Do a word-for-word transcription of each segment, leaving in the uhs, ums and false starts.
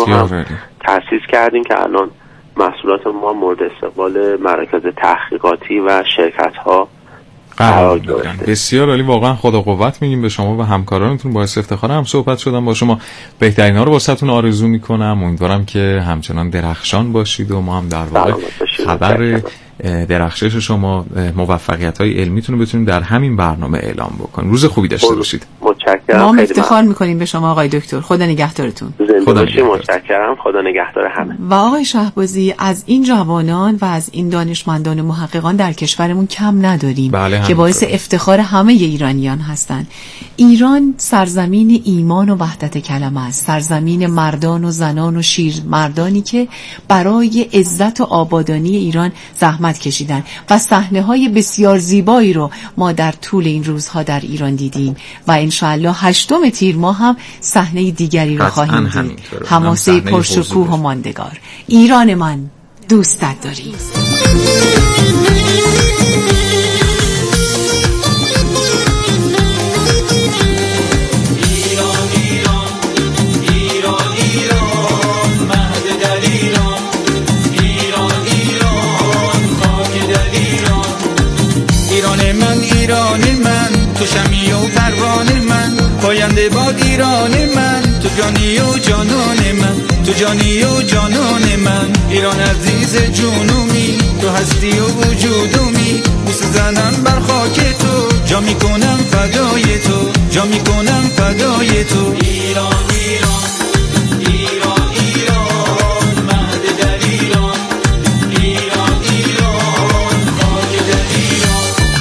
رو هم تأسیس کردیم که الان محصولات ما مورد استقبال مراکز تحقیقاتی و شرکت‌ها قرار گرفته. بسیار عالی، واقعا خدا قوت میگیم به شما و همکارانتون. باعث افتخار هم صحبت شدم با شما. بهترین ها رو واسهتون آرزو میکنم. امیدوارم که همچنان درخشان باشید و ما هم در واقع خبر درخشش شما، موفقیت‌های علمیتون رو بتونیم در همین برنامه اعلام بکنیم. روز خوبی داشته باشید. متشکرم. ما افتخار میکنیم به شما آقای دکتر. خدا نگهدارتون. خدا نگهدار. متشکرم. خدا نگهدار همه. و آقای شهبازی، از این جوانان و از این دانشمندان و محققان در کشورمون کم نداریم بله که باعث افتخار همه ایرانیان هستند. ایران سرزمین ایمان و وحدت کلمه است، سرزمین مردان و زنان و شیر مردانی که برای عزت و آبادانی ایران زحمت کشیدن و صحنه‌های بسیار زیبایی رو ما در طول این روزها در ایران دیدیم و انشاءالله هشتم تیر ماه هم صحنه دیگری رو خواهیم دید. حماسه پرشکوه و ماندگار. ایران من دوستت داریم. ایران من تو شمی و پروان من، پاینده باد ایران من، تو جانی و جانان من، تو جانی و جانان من. ایران عزیز جنومی، تو هستی و وجودمی، بوسه زنم بر خاک تو، جا میکنم فدای تو، جا میکنم فدای تو. ایران ایران ایران ایران، مهد در ایران، ایران ایران، خاک در ایران.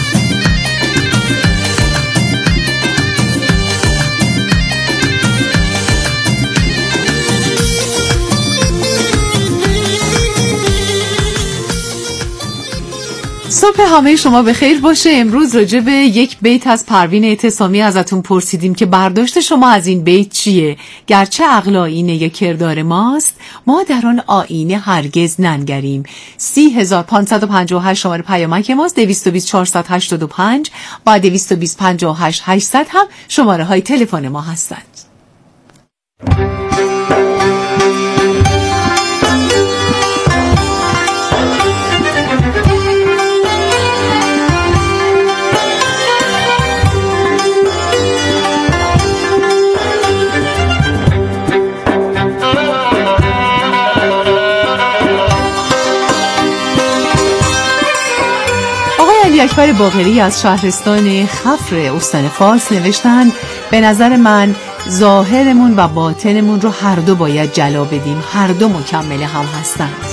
صبح همه شما بخیر باشه. امروز راجع به یک بیت از پروین اعتصامی ازتون پرسیدیم که برداشت شما از این بیت چیه؟ گرچه عقل آیینه کردار ماست، ما در آن آیینه هرگز ننگریم. سی هزار پانصد و پنجاه و هشت شماره پیامک ماست، دویست و بیست چهارصد و هشتاد و پنج و دویست و بیست پنجاه و هشت هشتصد هم شماره های تلفن ما هستند. اکبر باقری از شهرستان خفر استان فارس نوشتند به نظر من ظاهرمون و باطنمون رو هر دو باید جلا بدیم، هر دو مکمل هم هستند.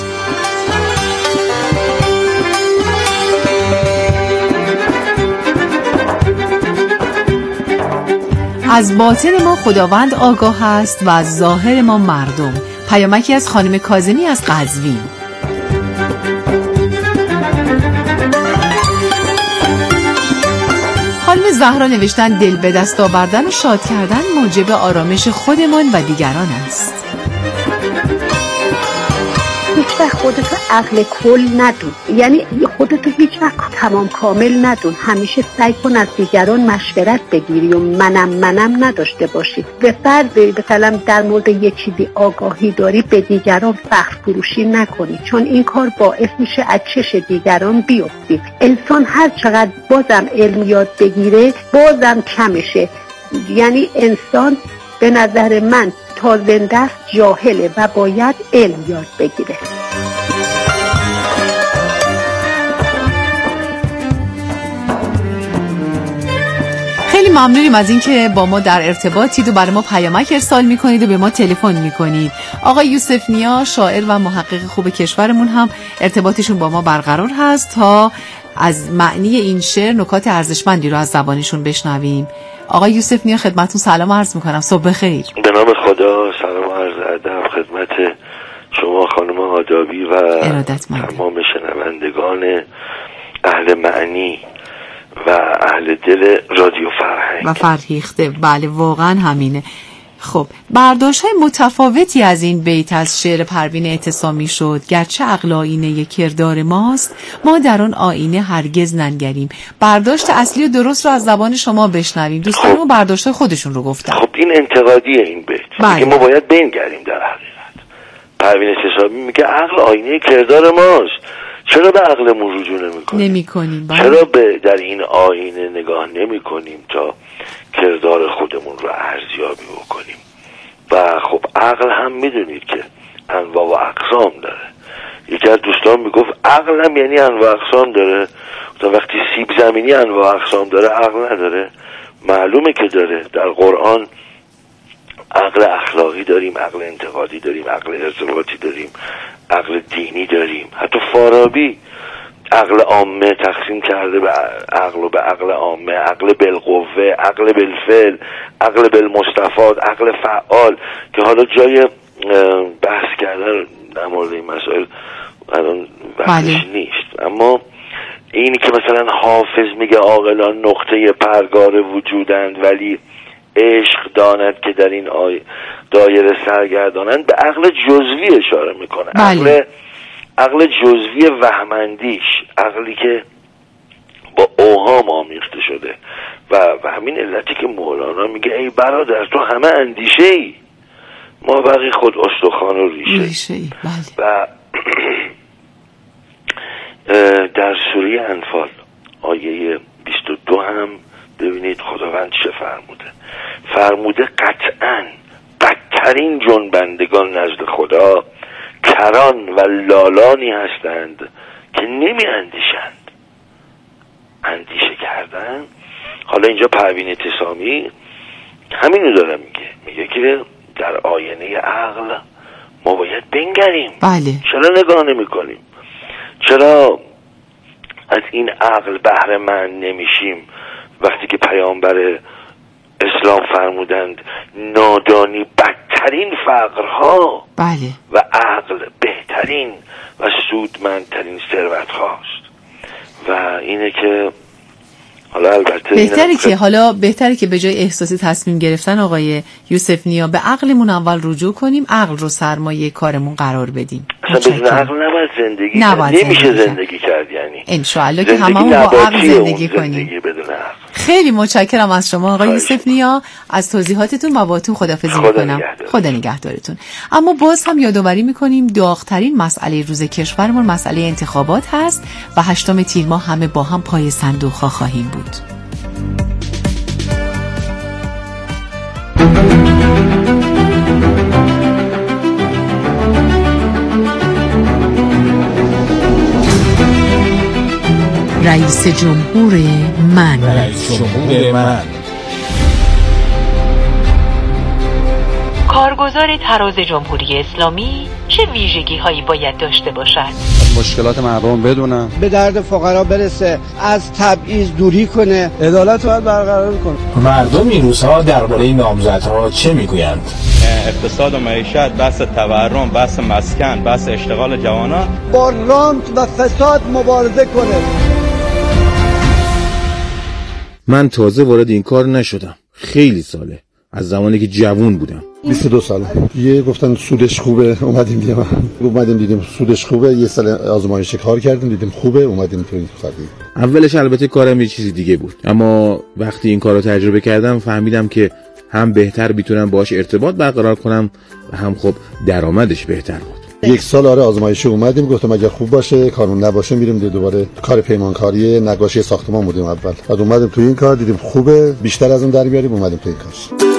از باطن ما خداوند آگاه است و از ظاهر ما مردم. پیامکی از خانم کاظمی از قزوین. خانم زهرا نوشتن دل به دست آوردن و شاد کردن موجب آرامش خودمان و دیگران است. هیچ وقت خودتو عقل کل ندون، یعنی خودتو هیچ وقت تمام کامل ندون. همیشه سعی کن از دیگران مشورت بگیری و منم منم نداشته باشی. به فرض مثلا در مورد یه چیزی آگاهی داری، به دیگران فخر فروشی نکنی، چون این کار باعث میشه از چش دیگران بیفتی. انسان هر چقدر بازم علم یاد بگیره بازم کمشه. یعنی انسان به نظر من تا زنده است جاهله و باید علم یاد بگیره. خیلی ممنونیم از اینکه با ما در ارتباطید و برای ما پیامک ارسال میکنید و به ما تلفن میکنید. آقای یوسف نیا شاعر و محقق خوب کشورمون هم ارتباطشون با ما برقرار هست تا از معنی این شعر نکات ارزشمندی رو از زبانشون بشنویم. آقای یوسف نیا خدمتتون سلام عرض میکنم. صبح بخیر. به نام خدا سلام و عرض ادب خدمت شما خانم آدابی و تمام شنوندگان اهل معنی و اهل دل رادیو فرهنگ و فرهیخته. بله واقعا همینه. خب برداشت‌های متفاوتی از این بیت از شعر پروین اعتصامی شد. گرچه عقل آیینه کردار ماست، ما در آن آیینه هرگز ننگریم. برداشت اصلی و درست رو از زبان شما بشنویم. دوستان ما برداشت خودشون رو گفتن. خب این انتقادیه این بیت. بله. ما باید بنگریم در حقیقت. پروین اعتصامی میگه عقل آینه کردار ماست، چرا به عقلمون رجوع نمی‌کنیم؟ نمی‌کنیم. چرا به در این آینه نگاه نمی‌کنیم تا کردار خودمون رو ارزیابی بکنیم؟ و خب عقل هم میدونید که انواع و اقسام داره. یکی از دوستان میگفت عقل هم یعنی انواع اقسام داره. تا وقتی سیب زمینی انواع اقسام داره عقل نداره؟ معلومه که داره. در قرآن عقل اخلاقی داریم، عقل انتقادی داریم، عقل ارتباطی داریم، عقل دینی داریم. حتی فارابی عقل عامه تقسیم کرده به عقل و به عقل عامه، عقل بالقوه، عقل بالفعل، عقل بالمستفاد، عقل فعال، که حالا جای بحث کردن در مورد این مسائل الان وقتش نیست. اما اینی که مثلا حافظ میگه عاقلان نقطه پرگار وجودند ولی عشق داند که در این آی دایره سرگردانند، به عقل جزوی اشاره میکنه. بله. عقل عقل جزوی وهمندیش، عقلی که با اوهام آمیخته شده و و همین علتی که مولانا میگه ای برادر تو همه اندیشه ای، ما بقی خود استخوان و ریشه, ریشه ای. بله. و در سوره انفال آیه بیست و دو هم ببینید خداوند چه فرموده. فرموده قطعاً بدترین جنبندگان نزد خدا کران و لالانی هستند که نمی اندیشند. اندیشه کردن، حالا اینجا پروین اعتصامی همینو داره میگه، میگه که در آینه عقل ما باید بنگریم. بله. چرا نگاه نمی کنیم؟ چرا از این عقل بهره مند نمیشیم وقتی که پیامبر اسلام فرمودند نادانی بدترین فقرها، بله، و عقل بهترین و سودمندترین ثروت هاست. و اینه که حالا البته بهتره که حالا بهتره که به جای احساسی تصمیم گرفتن آقای یوسف نیا به عقلمون اول رجوع کنیم، عقل رو سرمایه کارمون قرار بدیم. اصلا بدون عقل نباید زندگی نباید کرد. نمیشه زندگی, زندگی کرد. یعنی انشاءالله که هممون با عقل زندگی کنیم. بدون عقل. خیلی متشکرم از شما آقای یوسف نیا از توضیحاتتون و باهاتون خداحافظی میکنم. خدا نگهدارتون. اما باز هم یادآوری میکنیم داغ‌ترین مسئله روز کشورمون مسئله انتخابات هست و هشتم تیر ماه همه با هم پای صندوق ها خواهیم بود. رئیس جمهور من رئیس جمهور من کارگزار تراز جمهوری اسلامی چه ویژگی هایی باید داشته باشد؟ مشکلات مردم بدونم، به درد فقرا برسه، از تبعیض دوری کنه، عدالت باید برقرار کنه. مردم این روزها درباره نامزدها چه میگویند؟ اقتصاد و معیشت، بحث تورم، بحث مسکن، بحث اشتغال جوانان، با رانت و فساد مبارزه کنه. من تازه وارد این کار نشدم، خیلی ساله، از زمانی که جوون بودم. بیست و دو ساله. یه گفتن سودش خوبه، اومدیم دیدیم اومدیم دیدیم سودش خوبه، یه سال آزمایش کار کردیم دیدیم خوبه، اومدیم تو این خریدیم. اولش البته کارم یه چیز دیگه بود، اما وقتی این کارو تجربه کردم فهمیدم که هم بهتر میتونم باهاش ارتباط برقرار کنم و هم خب درآمدش بهتر بود. یک سال آره آزمایشی اومدیم، گفتم اگه خوب باشه کارون نباشه میریم دوباره کار پیمانکاری نقاشی ساختمان بودیم اول. بعد اومدیم تو این کار دیدیم خوبه، بیشتر از اون در بیاریم، اومدیم تو این کار.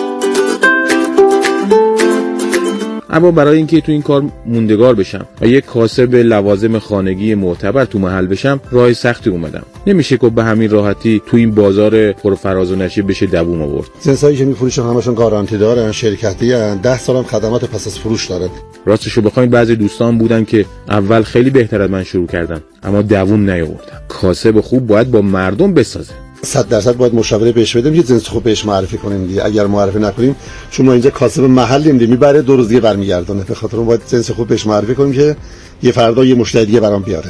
اما برای اینکه تو این کار موندگار بشم و یک کاسب لوازم خانگی معتبر تو محل بشم راه سختی اومدم. نمیشه که به همین راحتی تو این بازار پرفراز و نشیب بشه دووم آورد. جنسایی که میفروشن همشون گارانتی دارن، شرکتی ان، ده سالم خدمات پس از فروش دارن. راستشو بخواید بعضی دوستان بودن که اول خیلی بهتر از من شروع کردن اما دووم نیاوردن. کاسب خوب باید با مردم بسازه. صد درصد باید مشاوره بهش بدیم، یه جنس خوب بهش معرفی کنیم دیگه. اگر معرفی نکنیم، چون ما اینجا کاسب محلیم دیگه، میبره دو روز دیگه برمیگردونه، به خاطر اون باید جنس خوب بهش معرفی کنیم که یه فردا یه مشتری دیگه برام بیاره.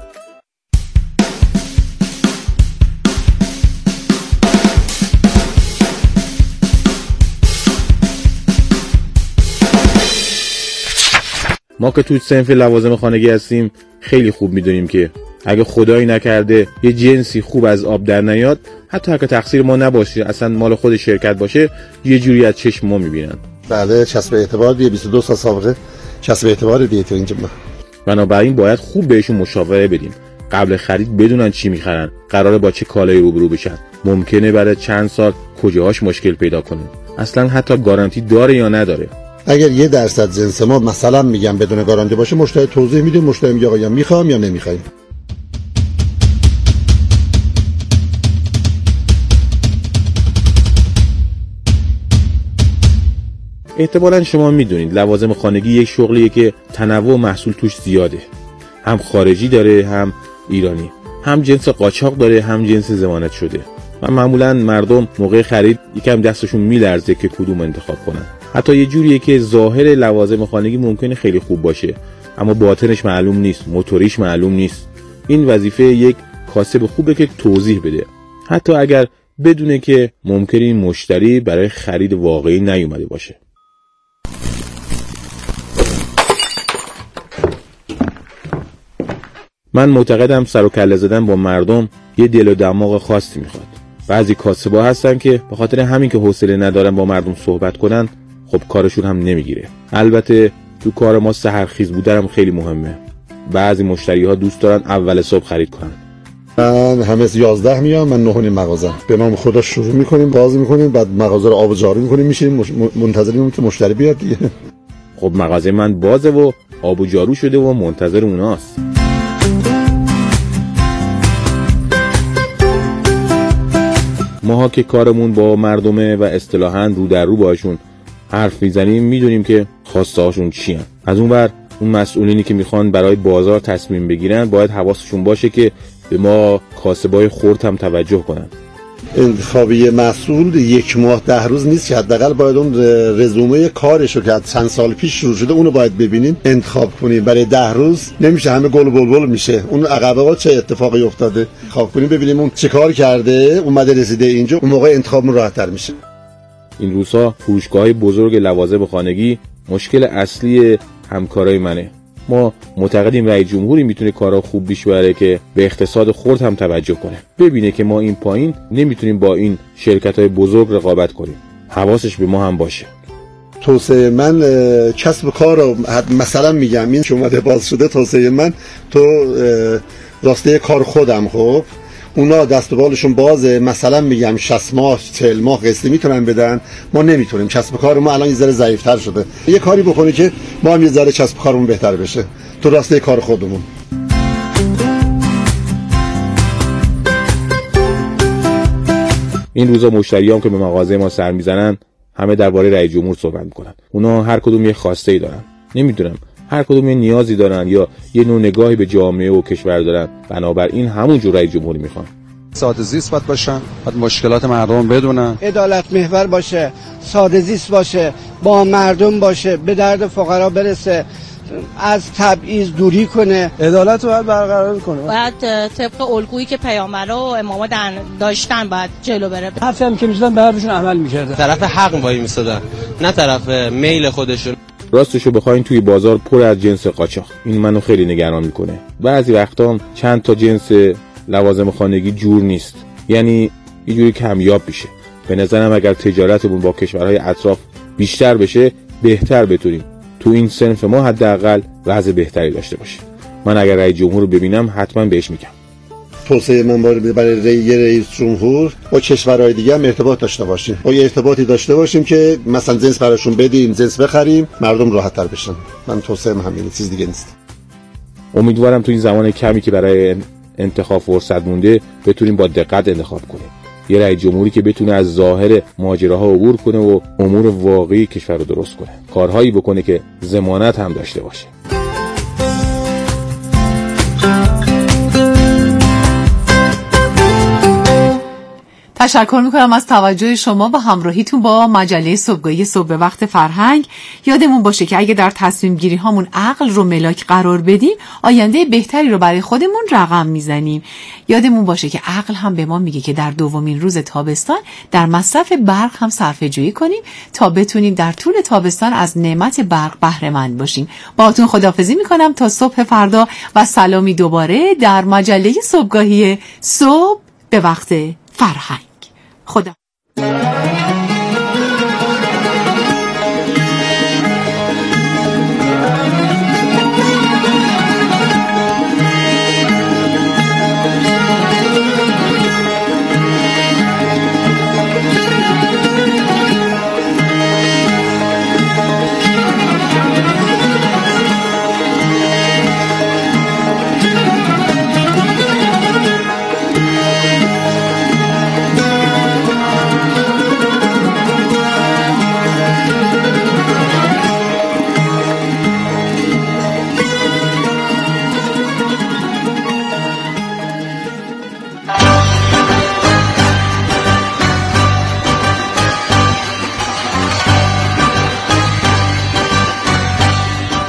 ما که تو صنف لوازم خانگی هستیم خیلی خوب میدونیم که اگه خدایی نکرده یه جنسی خوب از آب در نیاد، حتی اگه تقصیر ما نباشه، اصلا مال خود شرکت باشه، یه جوری از چشم ما میبینن. بله، چسب اعتبار دیگه، بیست و دو سال سابقه کسب اعتبار دیگه تو اینجا. بنابراین باید خوب بهشون مشاوره بدیم، قبل خرید بدونن چی میخرن، قراره با چه کالایی روبرو بشن، ممکنه بعد چند سال کجاهاش مشکل پیدا کنه، اصلا حتی گارانتی داره یا نداره. اگر یه درصد جنس ما مثلا میگم بدون گارانتی باشه، مشتری توضیح میده، مشتری میگه آقا یا میخوام یا نمیخوایم. احتمالاً شما میدونید لوازم خانگی یک شغلیه که تنوع محصول توش زیاده، هم خارجی داره هم ایرانی، هم جنس قاچاق داره هم جنس ضمانت شده و معمولاً مردم موقع خرید یکم دستشون میلرزه که کدوم انتخاب کنن. حتی یه جوریه که ظاهر لوازم خانگی ممکنه خیلی خوب باشه اما باطنش معلوم نیست، موتوریش معلوم نیست. این وظیفه یک کاسب خوبه که توضیح بده، حتی اگر بدونه که ممکنه این مشتری برای خرید واقعی نیومده باشه. من معتقدم سر و کله زدن با مردم یه دل و دماغ خاصی میخواد. بعضی کاسبا هستن که به خاطر همین که حوصله ندارن با مردم صحبت کنن، خب کارشون هم نمیگیره. البته تو کار ما سحرخیز بودنم خیلی مهمه. بعضی مشتری ها دوست دارن اول صبح خرید کنن. من همه یازده میام، من نه و نیم مغازم. به نام خدا شروع میکنیم، باز میکنیم، بعد مغازه رو آب و جارو میکنیم، میشیم مش... منتظریم که مشتری بیاد دیگه. خب مغازه من بازه و آب و جارو شده و منتظر اوناست. ماها که کارمون با مردمه و اصطلاحاً رو در رو باشون حرف میزنیم، میدونیم که خواسته هاشون چی هن. از اون ور اون مسئولینی که میخوان برای بازار تصمیم بگیرن باید حواسشون باشه که به ما کاسبای خرد هم توجه کنن. انتخابی مسئول یک ماه ده روز نیست که حداقل باید اون رزومه کارشو که چند سال پیش شروع شده اونو باید ببینیم، انتخاب کنیم. برای ده روز نمیشه، همه گل بلبل میشه. اون عقبه ها چه اتفاقی افتاده انتخاب کنیم، ببینیم اون چه کار کرده، اومده رسیده اینجا، اون موقع انتخابمون راحت‌تر میشه. این روزها فروشگاه‌های بزرگ لوازم خانگی مشکل اصلی همکارای منه. ما معتقدیم رئیس جمهوری میتونه کارا خوب پیش ببره که به اقتصاد خرد هم توجه کنه، ببینه که ما این پایین نمیتونیم با این شرکت‌های بزرگ رقابت کنیم، حواسش به ما هم باشه. توصیه من کسب کار رو مثلا میگم این که اومده باز شده، توصیه من تو راسته کار خودم، خب اونا دست و بالشون بازه، مثلا میگم شصت ماه چهل ماه قسطی میتونن بدن، ما نمیتونیم. کسب کار ما الان یه ذره ضعیف‌تر شده. یه کاری بکنی که ما هم یه ذره کسب کارمون بهتر بشه تو راسته کار خودمون. این روزا مشتریام که به مغازه ما سر میزنن همه درباره رئیس جمهور صحبت میکنن. اونا هر کدوم یه خواسته‌ای دارن، نمیدونم هر کدوم یه نیازی دارن یا یه نوع نگاهی به جامعه و کشور دارن، بنابراین همون جور رئیس جمهوری میخوان. ساده زیست باید باشن، باید مشکلات مردم بدونن، عدالت محور باشه، ساده زیست باشه، با مردم باشه، به درد فقرا برسه، از تبعیض دوری کنه، عدالت رو باید برقرار کنه. باید طبق الگویی که پیامبرا و اماما داشتن باید جلو بره. حرفی هم که می‌زدن به حرفشون عمل می‌کردن. طرف حق وای می‌سادن، نه طرف میل خودشون. راستشو بخواین توی بازار پر از جنس قاچاق، این منو خیلی نگران میکنه. بعضی وقتا چند تا جنس لوازم خانگی جور نیست، یعنی یه جوری کمیاب میشه. به نظرم اگر تجارتمون با کشورهای اطراف بیشتر بشه بهتر بتونیم تو این صنف ما حداقل وضع بهتری داشته باشیم. من اگر رئیس جمهور رو ببینم حتما بهش میگم. توصیه من برای رئیس رئیس جمهور با کشورهای دیگه هم ارتباط داشته باشیم، با یه ارتباطی داشته باشیم که مثلا جنس براشون بدیم، جنس بخریم، مردم راحت تر بشن. من توصیه من همینه، چیز دیگه نیست. امیدوارم تو این زمان کمی که برای انتخاب فرصت مونده بتونیم با دقت انتخاب کنیم. یه رئیس جمهوری که بتونه از ظاهر ماجراها عبور کنه و امور واقعی کشور رو درست کنه، کارهایی بکنه که ضمانت هم داشته باشه. تشکر میکنم از توجه شما و همراهیتون با مجله صبحگاهی صبح به وقت فرهنگ. یادمون باشه که اگه در تصمیم گیری هامون عقل رو ملاک قرار بدیم، آینده بهتری رو برای خودمون رقم میزنیم. یادمون باشه که عقل هم به ما میگه که در دومین روز تابستان در مصرف برق هم صرفه جویی کنیم تا بتونیم در طول تابستان از نعمت برق بهره مند باشیم. باهاتون خداحافظی میکنم تا صبح فردا و سلامی دوباره در مجله صبحگاهی صبح به وقت فرهنگ. خدا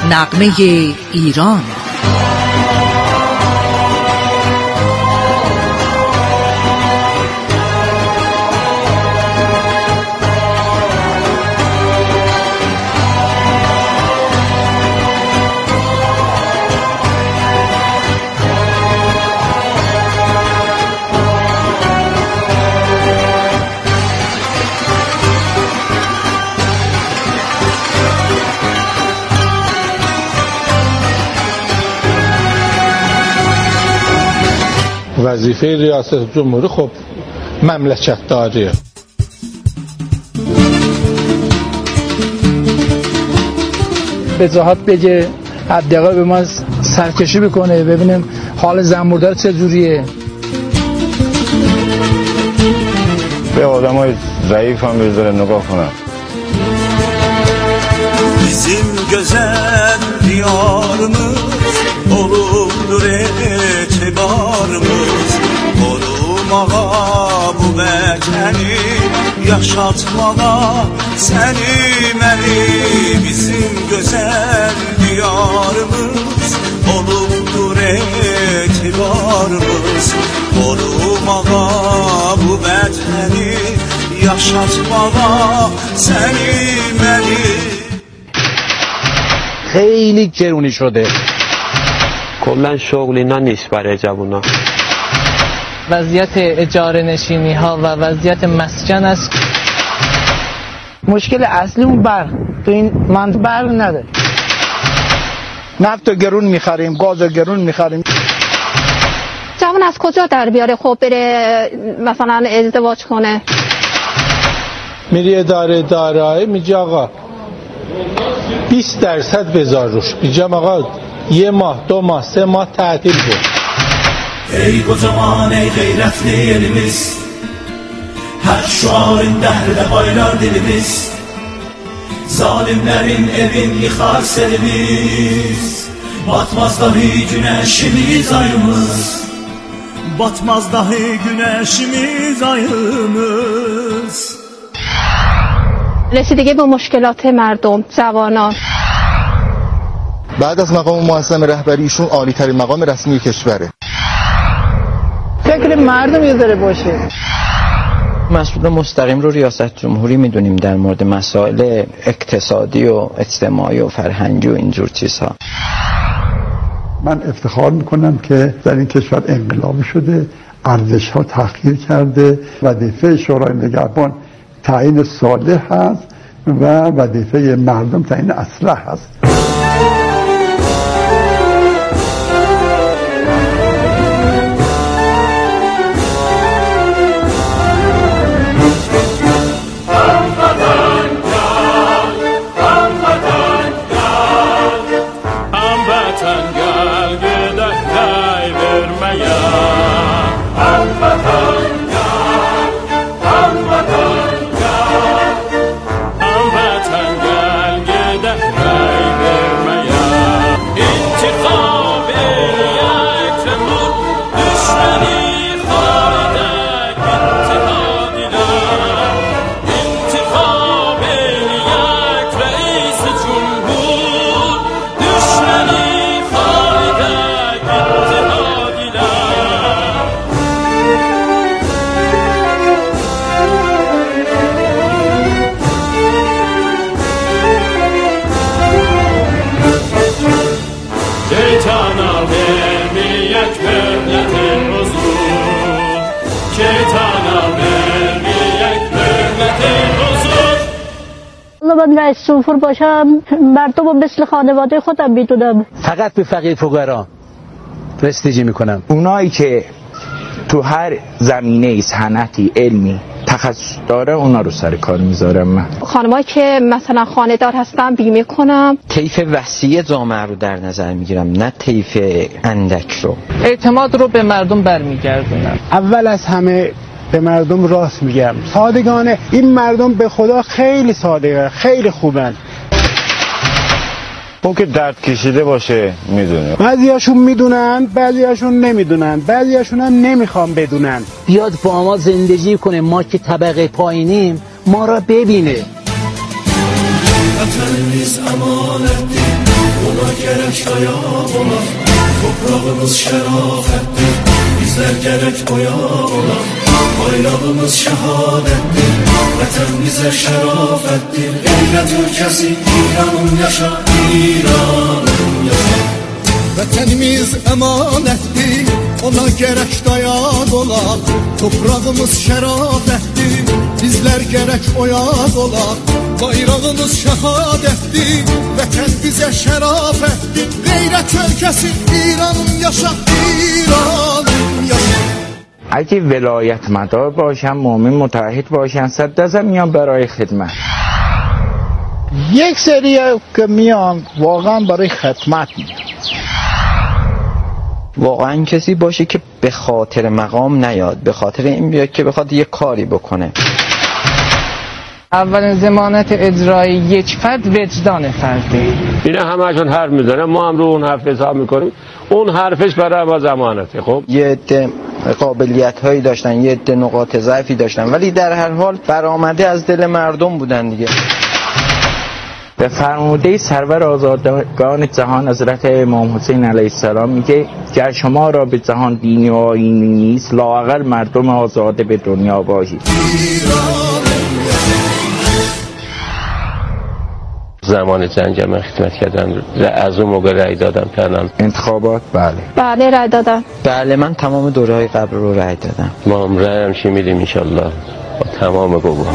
نغمه ایران. وظیفه ریاست جمهوری خب مملکت داریه. وضاحت بگه، حداقل به ما سرکشی بکنه ببینیم حال زنبوردار چجوریه. به آدم های ضعیف هم بذاره نگاه کنم. Bizim güzel diyarımız olubdur etibarımız, korumağa bu vətəni, yaşatmağa səni məni. Bizim güzel diyarımız olubdur etibarımız, korumağa bu vətəni, yaşatmağa səni məni. خیلی گرونی شده. کلا شغل اینا نیست برای جوونا. وضعیت اجاره نشینی ها و وضعیت مسکن است. مشکل اصلی اون برق. تو این منطقه برق نداره. نفت گرون میخریم، گاز گرون میخریم. جوان از کجا در بیاره خب بره مثلا ازدواج کنه؟ میری اداره دارایی میگه آقا بیست درصد بذار روش. میگم آقا یه ماه دو ماه سه ماه تعطیل بود. ey kocaman ey gayretli elimiz, her şuarın dəhrdə baylar dilimiz, zalimlerin evin yıkar selimiz, batmaz dahi güneşimiz ayımız, batmaz dahi güneşimiz ayımız. رسیدگی به مشکلات مردم، جوانان. بعد از مقام معظم رهبری ایشون عالی ترین مقام رسمی کشوره. فکر مردم یه ذره باشه. مسئول مستقیم رو ریاست جمهوری میدونیم در مورد مسائل اقتصادی و اجتماعی و فرهنگی و اینجور چیزها. من افتخار میکنم که در این کشور انقلابی شده، ارزش ها تغییر کرده، وظیفه شورای نگهبان تعیین صالح هست و وظیفه مردم تعیین اصلاح هست. من رئیس جمهور باشم مردم رو مثل خانواده خودم میدونم. فقط به فقیر فقرا رسیدگی میکنم. اونایی که تو هر زمینه صنعتی علمی تخصص داره اونا رو سر کار میذارم. من خانمایی که مثلا خانه‌دار هستن بیمه کنم. طیف وسیع جامعه رو در نظر میگیرم نه طیف اندک رو. اعتماد رو به مردم برمیگردونم. اول از همه به مردم راست میگم، صادقانه. این مردم به خدا خیلی صادقه، خیلی خوبن. اون که درد کشیده باشه میدونه. بعضیاشون میدونن، بعضیاشون نمیدونن، بعضیاشون هم نمیخوام بدونن. بیاد با ما زندگی کنه، ما که طبقه پایینیم ما را ببینه. وطنimiz amanettir, Ona gerek dayan olaq, toprağımız şərafətdir. Bizlər gerek boyan olaq, bayrağımız şəhadətdir. Vətən bizə şərafətdir. Qeyrət ölkəsi İranım yaşa, İranım yaşa. Vətənimiz əmanətdir, ona gerek dayan olaq, toprağımız şərafətdir. Bizlər gerek oyaq olaq, bayrağımız şəhadətdir. Vətən bizə şərafətdir. Qeyrət ölkəsi İranım yaşa, İranım yaşa. اگه ولایت مدار باشن، مومن متحد باشن، صد درصد میان برای خدمت. یک سری که میان واقعا برای خدمت میان. واقعا کسی باشه که به خاطر مقام نیاد، به خاطر این بیاد که بخواد یه کاری بکنه. اولین ضمانت اجرایی یک فرد وجدان فرده. اینا همه‌شون حرف میزنن، ما هم رو اون حرف حساب میکنیم. اون حرفش برای ما ضمانته. خب یه عده قابلیت هایی داشتن، یه عده نقاط ضعفی داشتن، ولی در هر حال برآمده از دل مردم بودن دیگه. به فرموده سرور آزادگان جهان حضرت امام حسین علیه السلام میگه گر شما را به جهان دینی و آیینی نیست، لااقل مردم آزاده به دنیا باشید. زمان جنگ خدمت کردن، از اون موقع رای دادم کردم. انتخابات بله بله رای دادم. بله من تمام دوره‌های قبل رو رای دادم. ما هم رای هم چی میدیم انشالله با تمام گواه.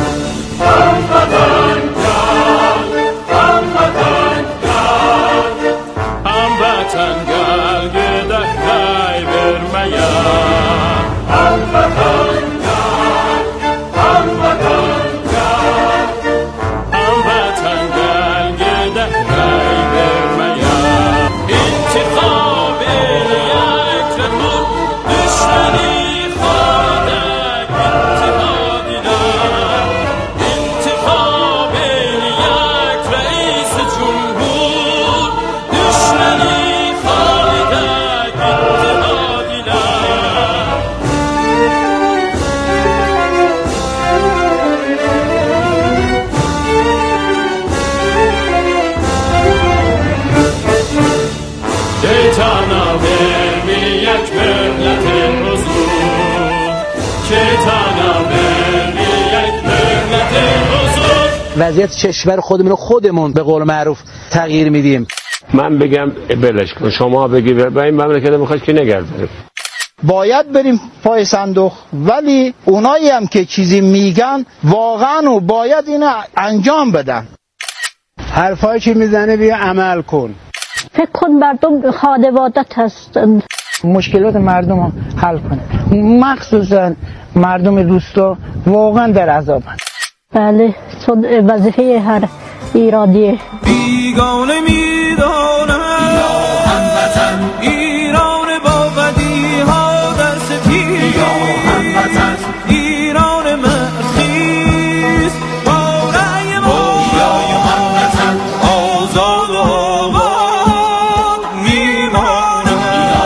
وضعیت کشور خودمون رو خودمون به قول معروف تغییر میدیم. من بگم بلش کن، شما بگی به این مملکت میخواد که نگرده. باید بریم پای صندوق، ولی اونایی هم که چیزی میگن واقعا و باید اینو انجام بدن. حرفایی که میزنه بیا عمل کن. فکر کن مردم خانوادت هستند. مشکلات مردم رو حل کنه، مخصوصا مردم روستا واقعا در عذابن. بله چون وظیفه هر ایرانیه. بیگانه میدانم ایران با بدی ها در سپید، ایران مرخیز با رای ما آزاد و آباد میمانم.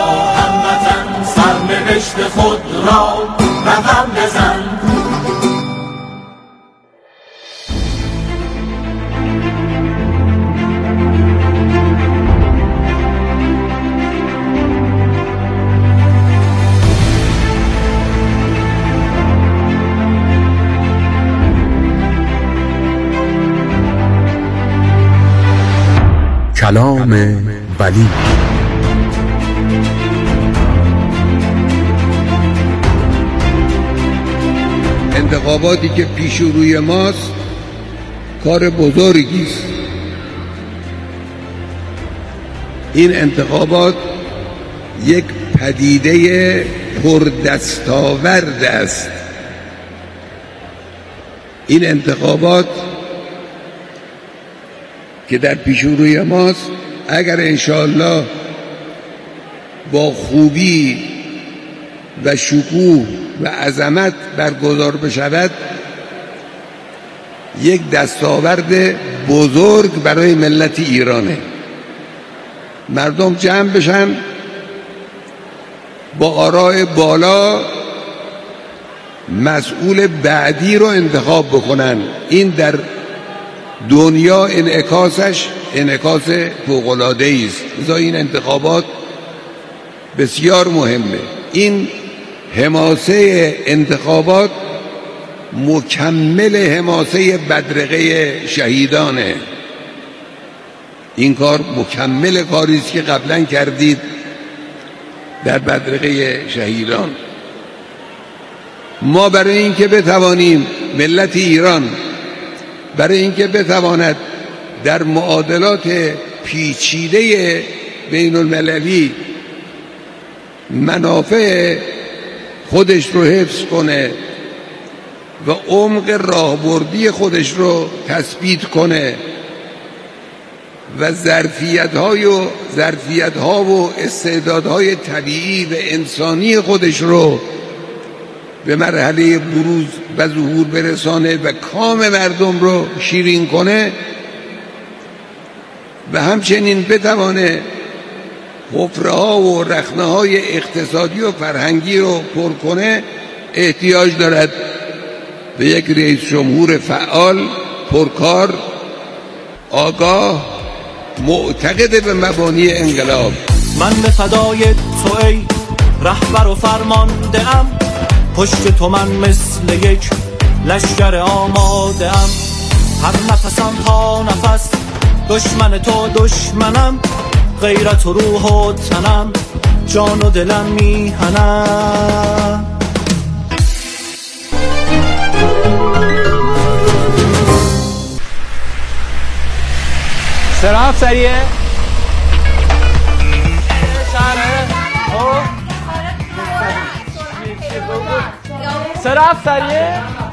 سرنوشت خود را رقم بزن. کلام ولی. انتخاباتی که پیش روی ماست کار بزرگی است. این انتخابات یک پدیده پردستاورد است. این انتخابات که در پیش روی ماست اگر انشاءالله با خوبی و شکوه و عظمت برگزار بشود یک دستاورد بزرگ برای ملت ایرانه. مردم جمع بشن با آراء بالا مسئول بعدی رو انتخاب بکنن. این در دنیا انعکاسش انعکاس فوق‌العاده‌ای است. لذا این انتخابات بسیار مهمه. این حماسه انتخابات مکمل حماسه بدرقه شهیدانه. این کار مکمل کاری است که قبلا کردید در بدرقه شهیدان. ما برای اینکه بتوانیم ملت ایران برای اینکه بتواند در معادلات پیچیده بین المللی منافع خودش رو حفظ کنه و عمق راهبردی خودش رو تثبیت کنه و ظرفیت‌های و ظرفیت‌ها و استعدادهای طبیعی و انسانی خودش رو به مرحله بروز و ظهور برسانه و کام مردم رو شیرین کنه و همچنین بتوانه حفره‌ها و رخنه‌های اقتصادی و فرهنگی رو پر کنه، احتیاج دارد به یک رئیس جمهور فعال، پرکار، آگاه، معتقد به مبانی انقلاب. من به فدای تو ای رهبر و فرمانده ام، پشت تو من مثل یک لشکر آماده ام، هر نفسم تا نفس دشمن تو دشمنم، غیرت و روح و تنم جان و دلم میهنم. سرا افسریه سرا افسریه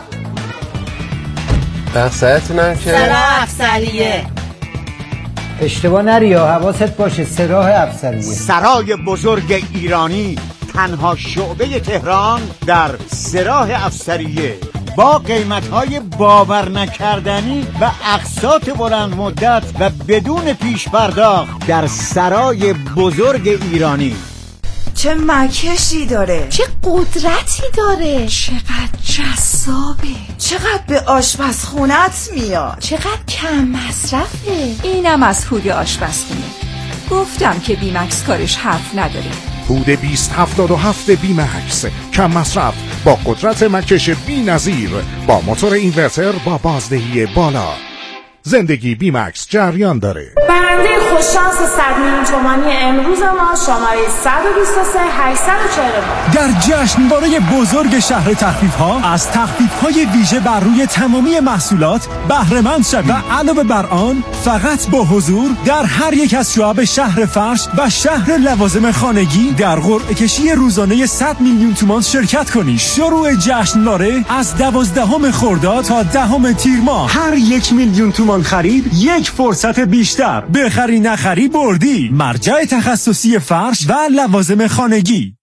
بخصایتونم که سرا افسریه. اشتباه نری یا حواست باشه، سراح افسریه. سرای بزرگ ایرانی، تنها شعبه تهران در سراح افسریه، با قیمت‌های باور نکردنی و اقساط بلند مدت و بدون پیش پرداخت در سرای بزرگ ایرانی. چه مکشی داره، چه قدرتی داره، چقدر جذابه، چقدر به آشپزخونت میاد، چقدر کم مصرفه. اینم از هود آشپزخونه. گفتم که بیمکس کارش حرف نداره. هود بیست هفتاد و هفت بیمکس، کم مصرف با قدرت مکش بی نظیر، با موتور اینورتر با بازدهی بالا. زندگی بیمکس جریان داره. برنده خوششانس صد میلیون تومانی امروز ما شماره صد و بیست و سه هشتصد و چهل و نه. در جشنواره بزرگ شهر تخفیف ها از تخفیف های ویژه بر روی تمامی محصولات بهره مند شوید و علاوه بر آن فقط با حضور در هر یک از شعب شهر فرش و شهر لوازم خانگی در قرعه کشی روزانه صد میلیون تومان شرکت کنید. شروع جشنواره از دوازدهم خرداد تا دهم تیر ماه. هر یک میلیون تومان خرید یک فرصت بیشتر. بخری نخری بردی. مرجع تخصصی فرش و لوازم خانگی.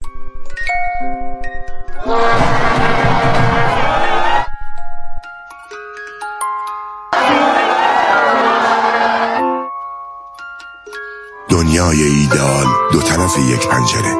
دنیای ایدئال دو طرف یک پنجره.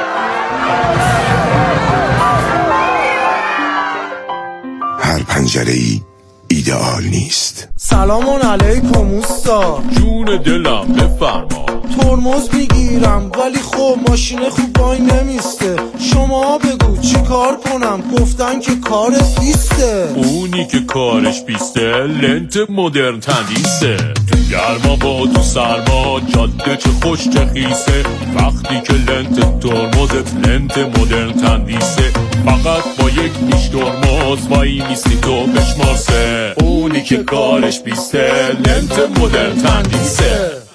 هر پنجره ای ایدئال نیست. سلام علیکم اوستا. جون دلم بفرما. ترمز میگیرم ولی خب ماشین خوب وای نمیسته. شما بگو چی کار کنم؟ گفتن که کارت بیسته. اونی که کارش بیسته لنت مدرن تندیسه. تو گرما با تو سرما جاده چه خوش چه خیسه. وقتی که لنت ترمزت لنت مدرن تندیسه، فقط با یک نیش ترمز وای میستی تو بشمارسه. اونی که کارش بیسته لنت مدرن تندیسه.